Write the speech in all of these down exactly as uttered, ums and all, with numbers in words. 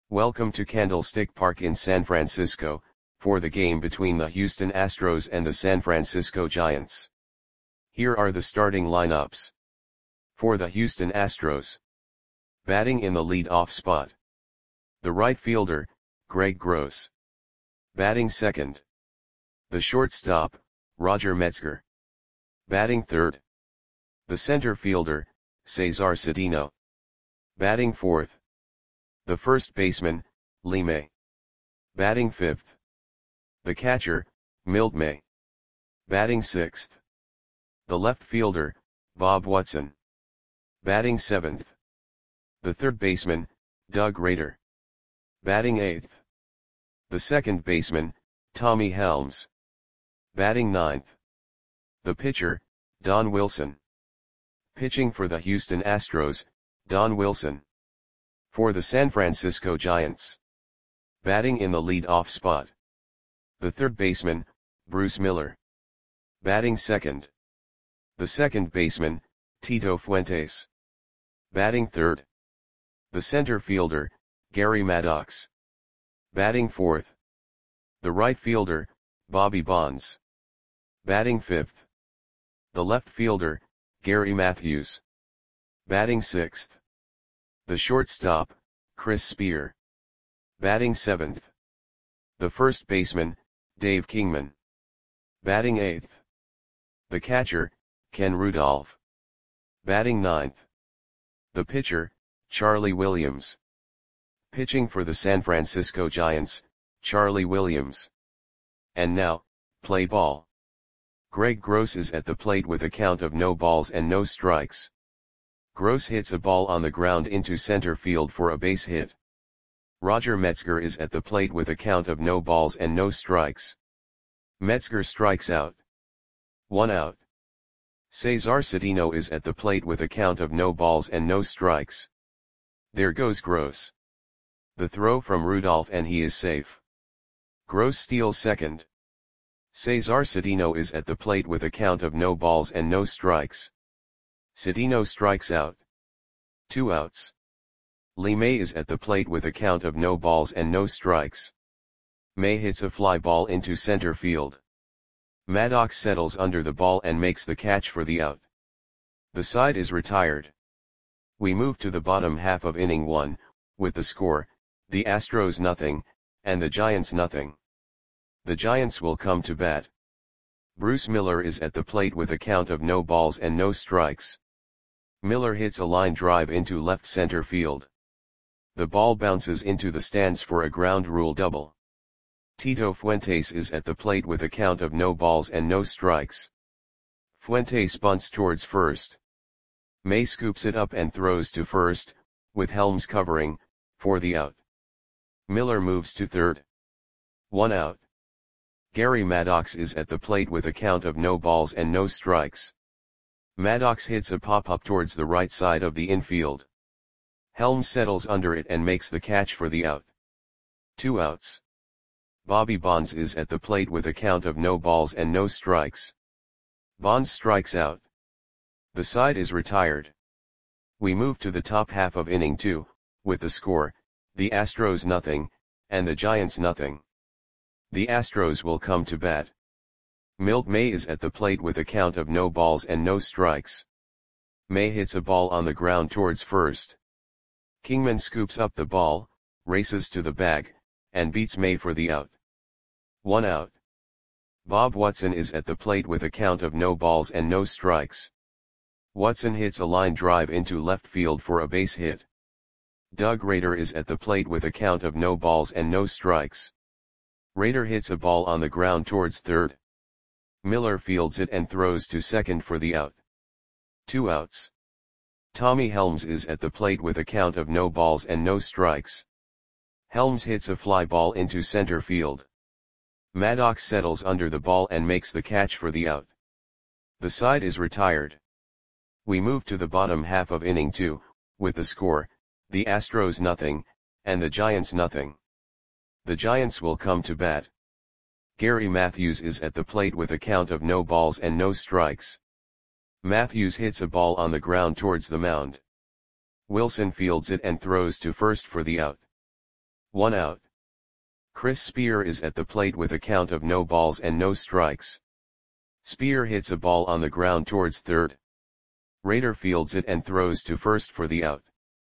Welcome to Candlestick Park in San Francisco, for the game between the Houston Astros and the San Francisco Giants. Here are the starting lineups. For the Houston Astros. Batting in the lead-off spot. The right fielder, Greg Gross. Batting second. The shortstop, Roger Metzger. Batting third. The center fielder, Cesar Cedeno. Batting fourth. The first baseman, Lee May. Batting fifth. The catcher, Milt May. Batting sixth. The left fielder, Bob Watson. Batting seventh. The third baseman, Doug Rader. Batting eighth. The second baseman, Tommy Helms. Batting ninth. The pitcher, Don Wilson. Pitching for the Houston Astros, Don Wilson. For the San Francisco Giants. Batting in the lead-off spot. The third baseman, Bruce Miller. Batting second. The second baseman, Tito Fuentes. Batting third. The center fielder, Gary Maddox. Batting fourth. The right fielder, Bobby Bonds. Batting fifth. The left fielder, Gary Matthews. Batting sixth. The shortstop, Chris Spear. Batting seventh. The first baseman, Dave Kingman. Batting eighth. The catcher, Ken Rudolph. Batting ninth. The pitcher, Charlie Williams. Pitching for the San Francisco Giants, Charlie Williams. And now, play ball. Greg Gross is at the plate with a count of no balls and no strikes. Gross hits a ball on the ground into center field for a base hit. Roger Metzger is at the plate with a count of no balls and no strikes. Metzger strikes out. One out. Cesar Cedeno is at the plate with a count of no balls and no strikes. There goes Gross. The throw from Rudolph and he is safe. Gross steals second. Cesar Cedeno is at the plate with a count of no balls and no strikes. Cedeno strikes out. Two outs. Lee May is at the plate with a count of no balls and no strikes. May hits a fly ball into center field. Maddox settles under the ball and makes the catch for the out. The side is retired. We move to the bottom half of inning one, with the score, the Astros nothing, and the Giants nothing. The Giants will come to bat. Bruce Miller is at the plate with a count of no balls and no strikes. Miller hits a line drive into left center field. The ball bounces into the stands for a ground rule double. Tito Fuentes is at the plate with a count of no balls and no strikes. Fuentes bunts towards first. May scoops it up and throws to first, with Helms covering, for the out. Miller moves to third. One out. Gary Maddox is at the plate with a count of no balls and no strikes. Maddox hits a pop-up towards the right side of the infield. Helms settles under it and makes the catch for the out. Two outs. Bobby Bonds is at the plate with a count of no balls and no strikes. Bonds strikes out. The side is retired. We move to the top half of inning two, with the score, the Astros nothing, and the Giants nothing. The Astros will come to bat. Milt May is at the plate with a count of no balls and no strikes. May hits a ball on the ground towards first. Kingman scoops up the ball, races to the bag, and beats May for the out. One out. Bob Watson is at the plate with a count of no balls and no strikes. Watson hits a line drive into left field for a base hit. Doug Rader is at the plate with a count of no balls and no strikes. Rader hits a ball on the ground towards third. Miller fields it and throws to second for the out. Two outs. Tommy Helms is at the plate with a count of no balls and no strikes. Helms hits a fly ball into center field. Maddox settles under the ball and makes the catch for the out. The side is retired. We move to the bottom half of inning two, with the score, the Astros nothing, and the Giants nothing. The Giants will come to bat. Gary Matthews is at the plate with a count of no balls and no strikes. Matthews hits a ball on the ground towards the mound. Wilson fields it and throws to first for the out. One out. Chris Spear is at the plate with a count of no balls and no strikes. Spear hits a ball on the ground towards third. Raider fields it and throws to first for the out.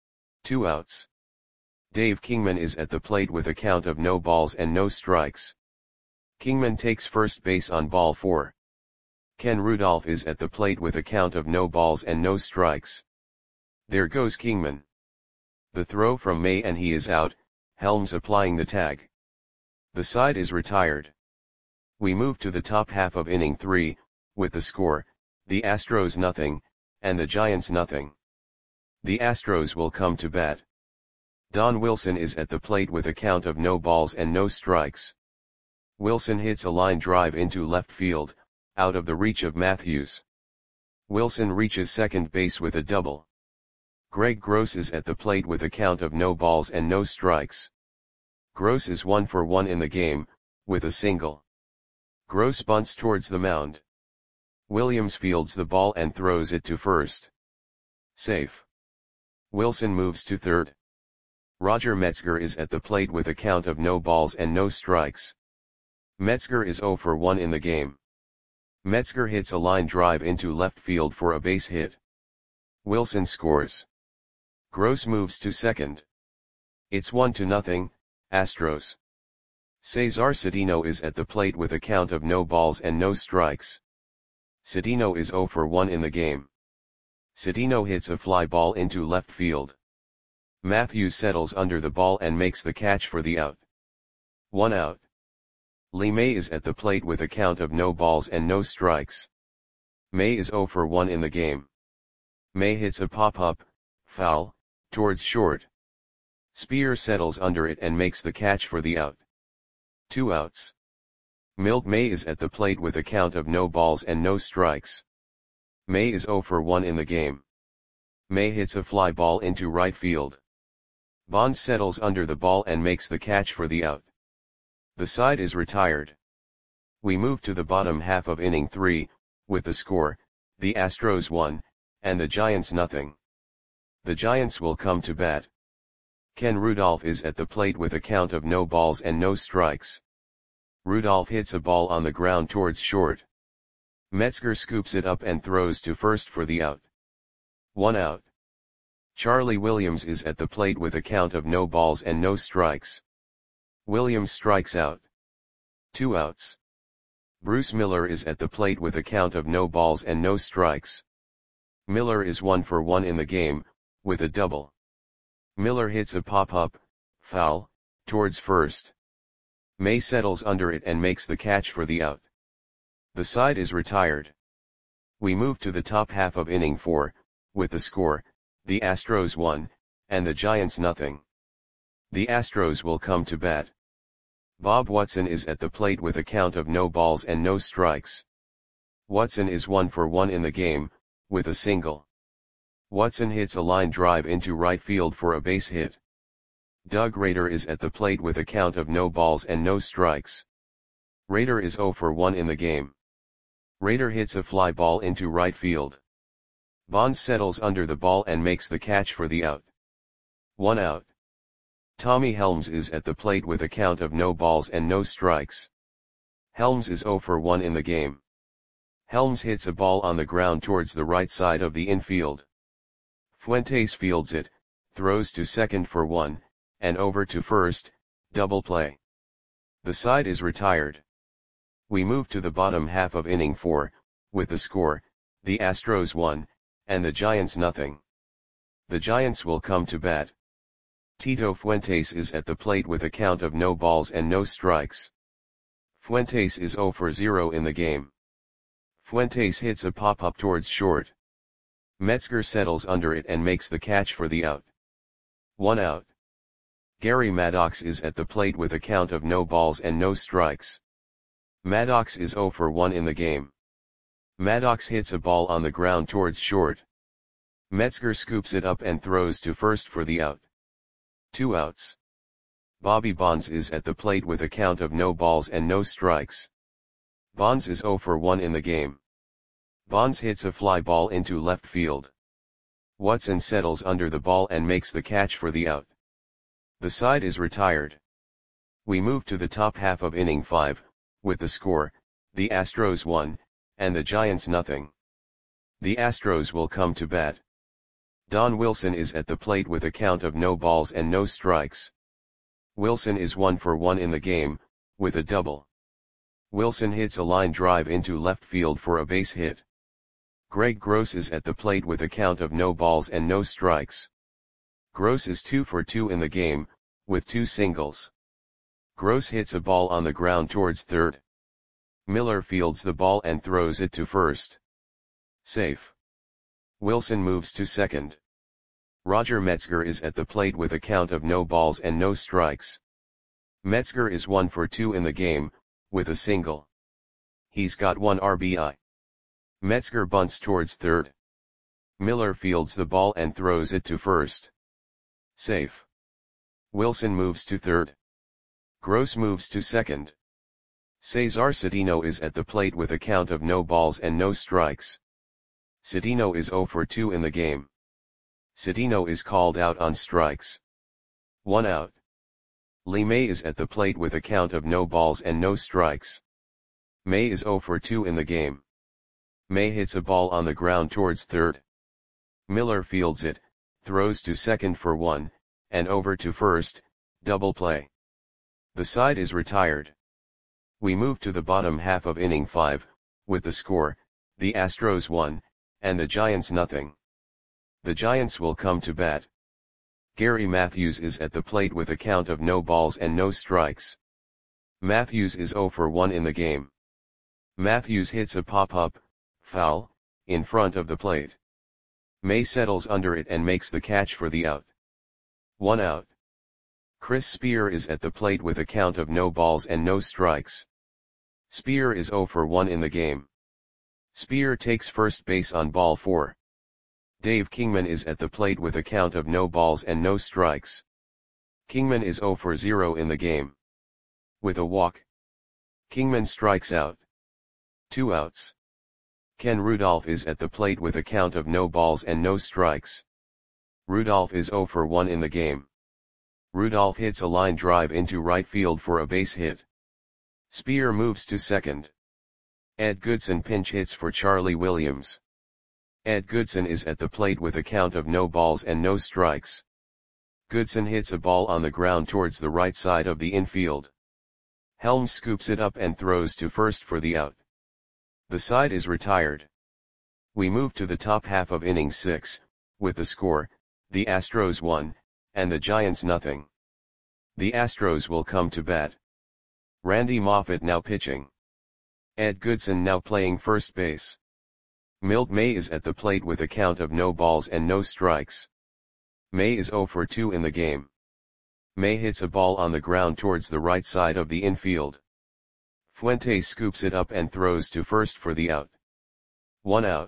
Two outs. Dave Kingman is at the plate with a count of no balls and no strikes. Kingman takes first base on ball four. Ken Rudolph is at the plate with a count of no balls and no strikes. There goes Kingman. The throw from May and he is out, Helms applying the tag. The side is retired. We move to the top half of inning three, with the score, the Astros nothing, and the Giants nothing. The Astros will come to bat. Don Wilson is at the plate with a count of no balls and no strikes. Wilson hits a line drive into left field, out of the reach of Matthews. Wilson reaches second base with a double. Greg Gross is at the plate with a count of no balls and no strikes. Gross is one for one in the game, with a single. Gross bunts towards the mound. Williams fields the ball and throws it to first. Safe. Wilson moves to third. Roger Metzger is at the plate with a count of no balls and no strikes. Metzger is zero for one in the game. Metzger hits a line drive into left field for a base hit. Wilson scores. Gross moves to second. It's one to nothing, Astros. Cesar Cedeno is at the plate with a count of no balls and no strikes. Cedeno is zero for one in the game. Cedeno hits a fly ball into left field. Matthews settles under the ball and makes the catch for the out. One out. Lee May is at the plate with a count of no balls and no strikes. May is zero for one in the game. May hits a pop-up, foul, towards short. Spear settles under it and makes the catch for the out. Two outs. Milt May is at the plate with a count of no balls and no strikes. May is zero for one in the game. May hits a fly ball into right field. Bonds settles under the ball and makes the catch for the out. The side is retired. We move to the bottom half of inning three, with the score, the Astros one, and the Giants nothing. The Giants will come to bat. Ken Rudolph is at the plate with a count of no balls and no strikes. Rudolph hits a ball on the ground towards short. Metzger scoops it up and throws to first for the out. One out. Charlie Williams is at the plate with a count of no balls and no strikes. Williams strikes out. Two outs. Bruce Miller is at the plate with a count of no balls and no strikes. Miller is one for one in the game, with a double. Miller hits a pop-up, foul, towards first. May settles under it and makes the catch for the out. The side is retired. We move to the top half of inning four, with the score, the Astros one, and the Giants nothing. The Astros will come to bat. Bob Watson is at the plate with a count of no balls and no strikes. Watson is one for one in the game, with a single. Watson hits a line drive into right field for a base hit. Doug Rader is at the plate with a count of no balls and no strikes. Rader is zero for one in the game. Rader hits a fly ball into right field. Bonds settles under the ball and makes the catch for the out. One out. Tommy Helms is at the plate with a count of no balls and no strikes. Helms is zero for one in the game. Helms hits a ball on the ground towards the right side of the infield. Fuentes fields it, throws to second for one, and over to first, double play. The side is retired. We move to the bottom half of inning four, with the score, the Astros one, and the Giants nothing. The Giants will come to bat. Tito Fuentes is at the plate with a count of no balls and no strikes. Fuentes is zero for zero in the game. Fuentes hits a pop-up towards short. Metzger settles under it and makes the catch for the out. One out. Gary Maddox is at the plate with a count of no balls and no strikes. Maddox is zero for one in the game. Maddox hits a ball on the ground towards short. Metzger scoops it up and throws to first for the out. Two outs. Bobby Bonds is at the plate with a count of no balls and no strikes. Bonds is zero for one in the game. Bonds hits a fly ball into left field. Watson settles under the ball and makes the catch for the out. The side is retired. We move to the top half of inning five, with the score, the Astros one, and the Giants nothing. The Astros will come to bat. Don Wilson is at the plate with a count of no balls and no strikes. Wilson is one for one in the game, with a double. Wilson hits a line drive into left field for a base hit. Greg Gross is at the plate with a count of no balls and no strikes. Gross is two for two in the game, with two singles. Gross hits a ball on the ground towards third. Miller fields the ball and throws it to first. Safe. Wilson moves to second. Roger Metzger is at the plate with a count of no balls and no strikes. Metzger is one for two in the game, with a single. He's got one R B I. Metzger bunts towards third. Miller fields the ball and throws it to first. Safe. Wilson moves to third. Gross moves to second. Cesar Cedeno is at the plate with a count of no balls and no strikes. Cedeno is zero for two in the game. Cedeno is called out on strikes. One out. Lee May is at the plate with a count of no balls and no strikes. May is zero for two in the game. May hits a ball on the ground towards third. Miller fields it, throws to second for one, and over to first, double play. The side is retired. We move to the bottom half of inning five, with the score, the Astros one, and the Giants nothing. The Giants will come to bat. Gary Matthews is at the plate with a count of no balls and no strikes. Matthews is zero for one in the game. Matthews hits a pop-up, foul, in front of the plate. May settles under it and makes the catch for the out. One out. Chris Spear is at the plate with a count of no balls and no strikes. Spear is zero for one in the game. Spear takes first base on ball four. Dave Kingman is at the plate with a count of no balls and no strikes. Kingman is zero for zero in the game. With a walk, Kingman strikes out. Two outs. Ken Rudolph is at the plate with a count of no balls and no strikes. Rudolph is zero for one in the game. Rudolph hits a line drive into right field for a base hit. Spear moves to second. Ed Goodson pinch hits for Charlie Williams. Ed Goodson is at the plate with a count of no balls and no strikes. Goodson hits a ball on the ground towards the right side of the infield. Helms scoops it up and throws to first for the out. The side is retired. We move to the top half of inning six, with the score, the Astros one, and the Giants nothing. The Astros will come to bat. Randy Moffett now pitching. Ed Goodson now playing first base. Milt May is at the plate with a count of no balls and no strikes. May is zero for two in the game. May hits a ball on the ground towards the right side of the infield. Fuentes scoops it up and throws to first for the out. One out.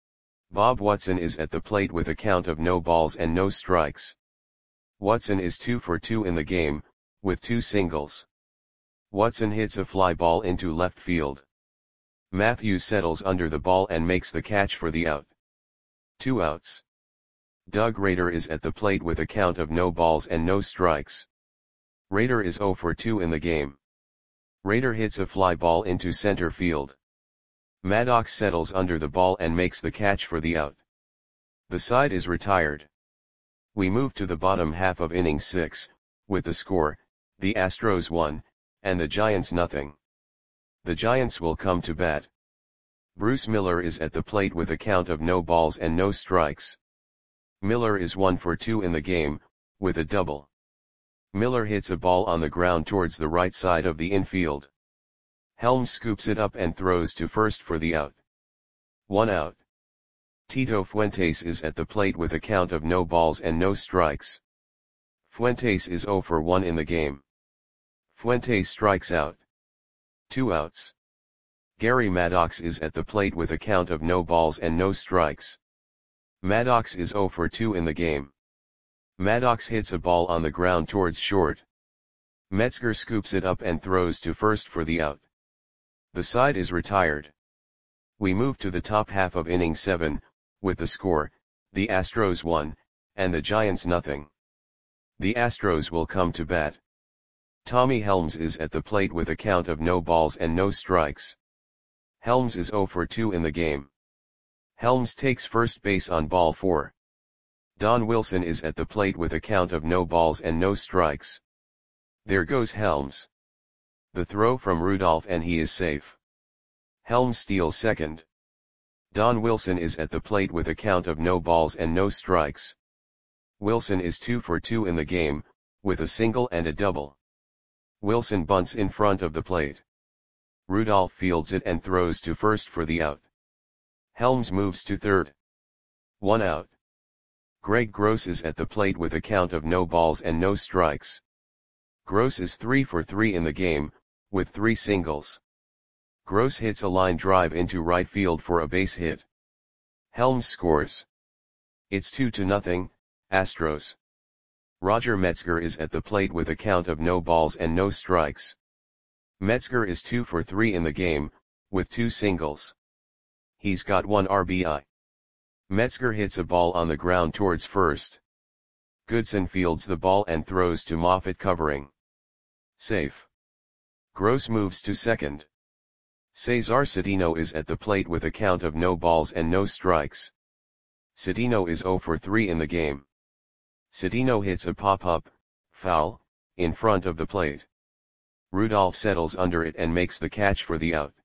Bob Watson is at the plate with a count of no balls and no strikes. Watson is two for two in the game, with two singles. Watson hits a fly ball into left field. Matthews settles under the ball and makes the catch for the out. Two outs. Doug Rader is at the plate with a count of no balls and no strikes. Rader is zero for two in the game. Rader hits a fly ball into center field. Maddox settles under the ball and makes the catch for the out. The side is retired. We move to the bottom half of inning six, with the score, the Astros one, and the Giants nothing. The Giants will come to bat. Bruce Miller is at the plate with a count of no balls and no strikes. Miller is one for two in the game, with a double. Miller hits a ball on the ground towards the right side of the infield. Helms scoops it up and throws to first for the out. One out. Tito Fuentes is at the plate with a count of no balls and no strikes. Fuentes is zero for one in the game. Fuentes strikes out. Two outs. Gary Maddox is at the plate with a count of no balls and no strikes. Maddox is zero for two in the game. Maddox hits a ball on the ground towards short. Metzger scoops it up and throws to first for the out. The side is retired. We move to the top half of inning seven, with the score, the Astros one, and the Giants nothing. The Astros will come to bat. Tommy Helms is at the plate with a count of no balls and no strikes. Helms is oh for two in the game. Helms takes first base on ball four. Don Wilson is at the plate with a count of no balls and no strikes. There goes Helms. The throw from Rudolph and he is safe. Helms steals second. Don Wilson is at the plate with a count of no balls and no strikes. Wilson is two for two in the game, with a single and a double. Wilson bunts in front of the plate. Rudolph fields it and throws to first for the out. Helms moves to third. One out. Greg Gross is at the plate with a count of no balls and no strikes. Gross is three for three in the game, with three singles. Gross hits a line drive into right field for a base hit. Helms scores. It's two to nothing, Astros. Roger Metzger is at the plate with a count of no balls and no strikes. Metzger is two for three in the game, with two singles. He's got one R B I. Metzger hits a ball on the ground towards first. Goodson fields the ball and throws to Moffett covering. Safe. Gross moves to second. Cesar Cedeno is at the plate with a count of no balls and no strikes. Cedeno is oh for three in the game. Cedeno hits a pop-up, foul, in front of the plate. Rudolph settles under it and makes the catch for the out.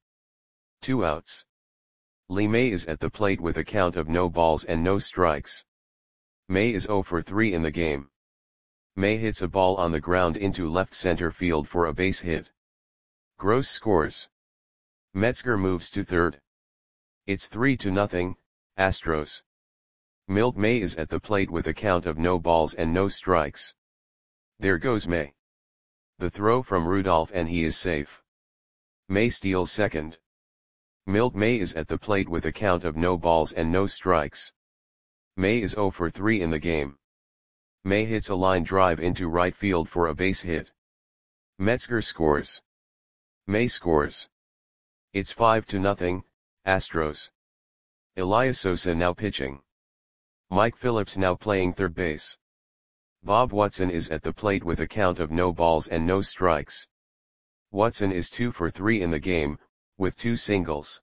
Two outs. Lee May is at the plate with a count of no balls and no strikes. May is oh for three in the game. May hits a ball on the ground into left center field for a base hit. Gross scores. Metzger moves to third. It's three to nothing, Astros. Milt May is at the plate with a count of no balls and no strikes. There goes May. The throw from Rudolph and he is safe. May steals second. Milt May is at the plate with a count of no balls and no strikes. May is oh for three in the game. May hits a line drive into right field for a base hit. Metzger scores. May scores. It's five to nothing, Astros. Elias Sosa now pitching. Mike Phillips now playing third base. Bob Watson is at the plate with a count of no balls and no strikes. Watson is two for three in the game, with two singles.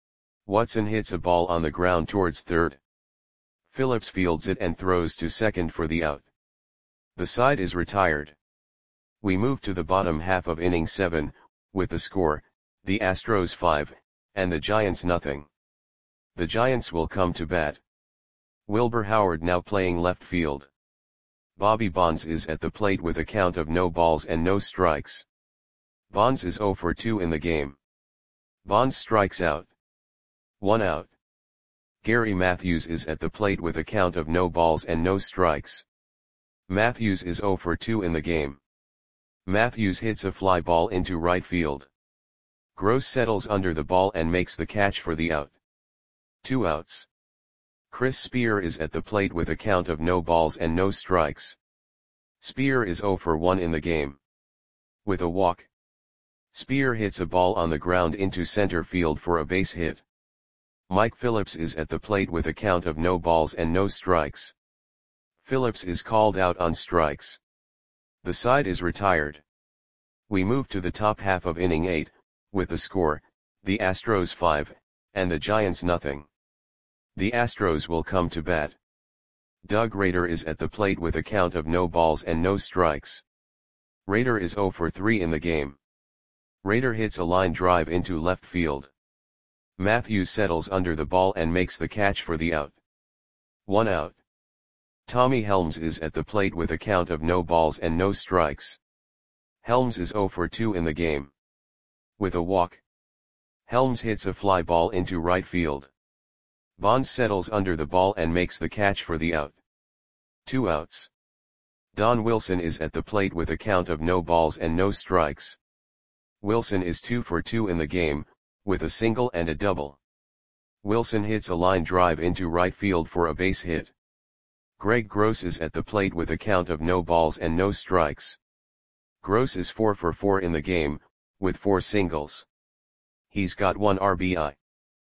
Watson hits a ball on the ground towards third. Phillips fields it and throws to second for the out. The side is retired. We move to the bottom half of inning seven, with the score, the Astros five, and the Giants nothing. The Giants will come to bat. Wilbur Howard now playing left field. Bobby Bonds is at the plate with a count of no balls and no strikes. Bonds is oh for two in the game. Bonds strikes out. One out. Gary Matthews is at the plate with a count of no balls and no strikes. Matthews is oh for two in the game. Matthews hits a fly ball into right field. Gross settles under the ball and makes the catch for the out. Two outs. Chris Spear is at the plate with a count of no balls and no strikes. Spear is oh for one in the game. With a walk. Spear hits a ball on the ground into center field for a base hit. Mike Phillips is at the plate with a count of no balls and no strikes. Phillips is called out on strikes. The side is retired. We move to the top half of inning eight, with the score, the Astros five, and the Giants nothing. The Astros will come to bat. Doug Rader is at the plate with a count of no balls and no strikes. Rader is oh for three in the game. Rader hits a line drive into left field. Matthews settles under the ball and makes the catch for the out. One out. Tommy Helms is at the plate with a count of no balls and no strikes. Helms is oh for two in the game. With a walk. Helms hits a fly ball into right field. Bonds settles under the ball and makes the catch for the out. Two outs. Don Wilson is at the plate with a count of no balls and no strikes. Wilson is two for two in the game, with a single and a double. Wilson hits a line drive into right field for a base hit. Greg Gross is at the plate with a count of no balls and no strikes. Gross is four for four in the game, with four singles. He's got one R B I.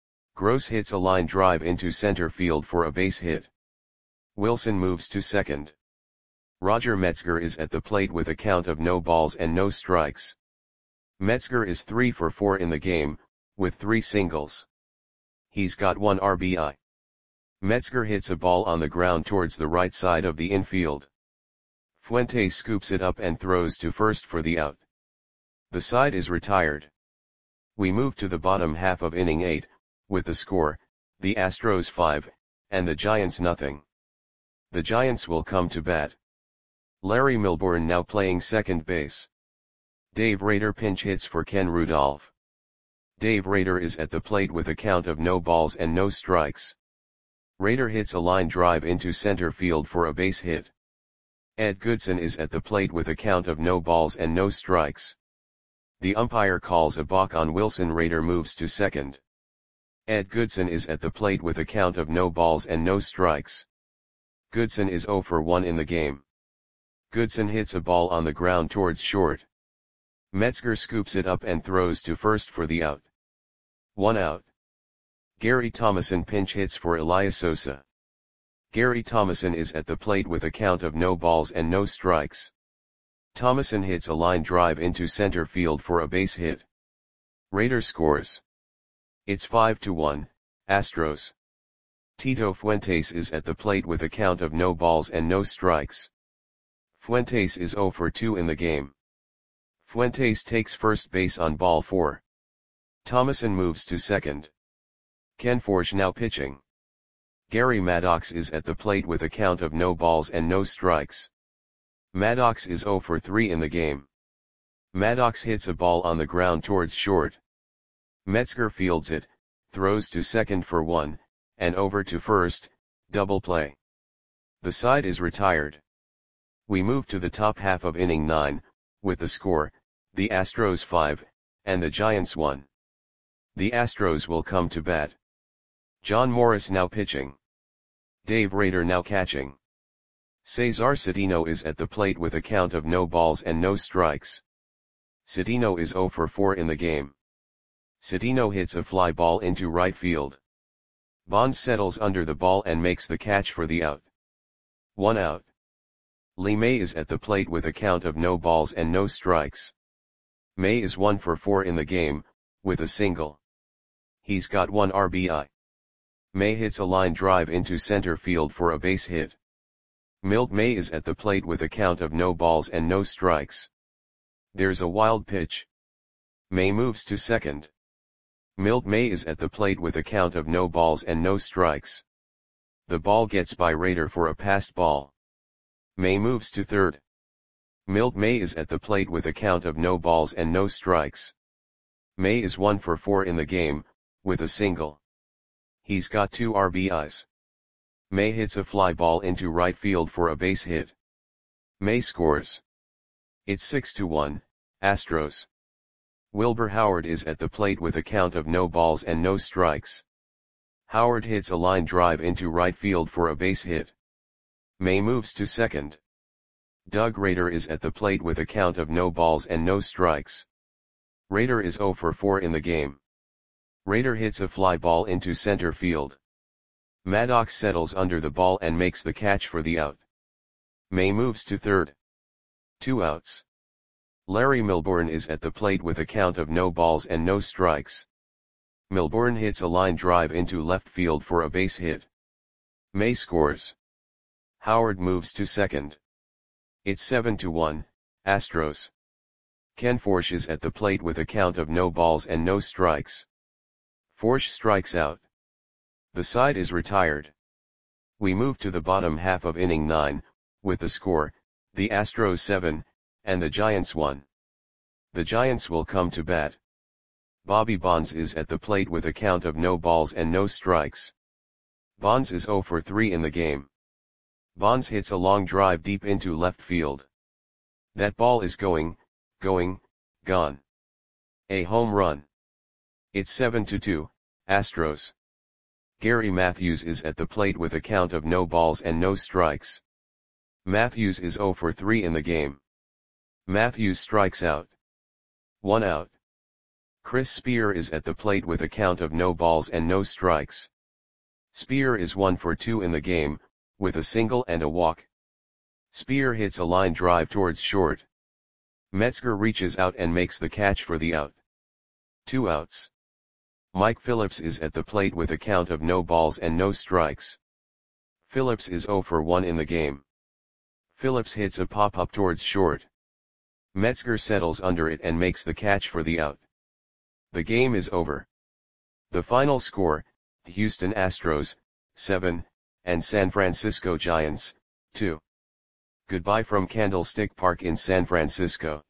Gross hits a line drive into center field for a base hit. Wilson moves to second. Roger Metzger is at the plate with a count of no balls and no strikes. Metzger is three for four in the game, with three singles. He's got one R B I. Metzger hits a ball on the ground towards the right side of the infield. Fuentes scoops it up and throws to first for the out. The side is retired. We move to the bottom half of inning eight, with the score, the Astros five, and the Giants nothing. The Giants will come to bat. Larry Milbourne now playing second base. Dave Rader pinch hits for Ken Rudolph. Dave Rader is at the plate with a count of no balls and no strikes. Rader hits a line drive into center field for a base hit. Ed Goodson is at the plate with a count of no balls and no strikes. The umpire calls a balk on Wilson. Rader moves to second. Ed Goodson is at the plate with a count of no balls and no strikes. Goodson is zero for one in the game. Goodson hits a ball on the ground towards short. Metzger scoops it up and throws to first for the out. One out. Gary Thomason pinch hits for Elias Sosa. Gary Thomason is at the plate with a count of no balls and no strikes. Thomason hits a line drive into center field for a base hit. Rader scores. It's five to one, Astros. Tito Fuentes is at the plate with a count of no balls and no strikes. Fuentes is zero for two in the game. Fuentes takes first base on ball four. Thomason moves to second. Ken Forsch now pitching. Gary Maddox is at the plate with a count of no balls and no strikes. Maddox is zero for three in the game. Maddox hits a ball on the ground towards short. Metzger fields it, throws to second for one, and over to first, double play. The side is retired. We move to the top half of inning nine, with the score, the Astros five, and the Giants one. The Astros will come to bat. John Morris now pitching. Dave Rader now catching. Cesar Cedeno is at the plate with a count of no balls and no strikes. Cedeno is zero for four in the game. Cedeno hits a fly ball into right field. Bonds settles under the ball and makes the catch for the out. One out. Lee May is at the plate with a count of no balls and no strikes. May is one for four in the game, with a single. He's got one R B I. May hits a line drive into center field for a base hit. Milt May is at the plate with a count of no balls and no strikes. There's a wild pitch. May moves to second. Milt May is at the plate with a count of no balls and no strikes. The ball gets by Rader for a passed ball. May moves to third. Milt May is at the plate with a count of no balls and no strikes. May is one for four in the game, with a single. He's got two R B Is. May hits a fly ball into right field for a base hit. May scores. It's six to one, Astros. Wilbur Howard is at the plate with a count of no balls and no strikes. Howard hits a line drive into right field for a base hit. May moves to second. Doug Rader is at the plate with a count of no balls and no strikes. Rader is zero for four in the game. Rader hits a fly ball into center field. Maddox settles under the ball and makes the catch for the out. May moves to third. Two outs. Larry Milbourne is at the plate with a count of no balls and no strikes. Milbourne hits a line drive into left field for a base hit. May scores. Howard moves to second. It's seven to one, Astros. Ken Forsch is at the plate with a count of no balls and no strikes. Forsch strikes out. The side is retired. We move to the bottom half of inning nine, with the score, the Astros seven, and the Giants one. The Giants will come to bat. Bobby Bonds is at the plate with a count of no balls and no strikes. Bonds is zero for three in the game. Bonds hits a long drive deep into left field. That ball is going, going, gone. A home run. It's seven to two, Astros. Gary Matthews is at the plate with a count of no balls and no strikes. Matthews is zero for three in the game. Matthews strikes out. One out. Chris Spear is at the plate with a count of no balls and no strikes. Spear is one for two in the game, with a single and a walk. Spear hits a line drive towards short. Metzger reaches out and makes the catch for the out. Two outs. Mike Phillips is at the plate with a count of no balls and no strikes. Phillips is zero for one in the game. Phillips hits a pop-up towards short. Metzger settles under it and makes the catch for the out. The game is over. The final score, Houston Astros, seven, and San Francisco Giants, two. Goodbye from Candlestick Park in San Francisco.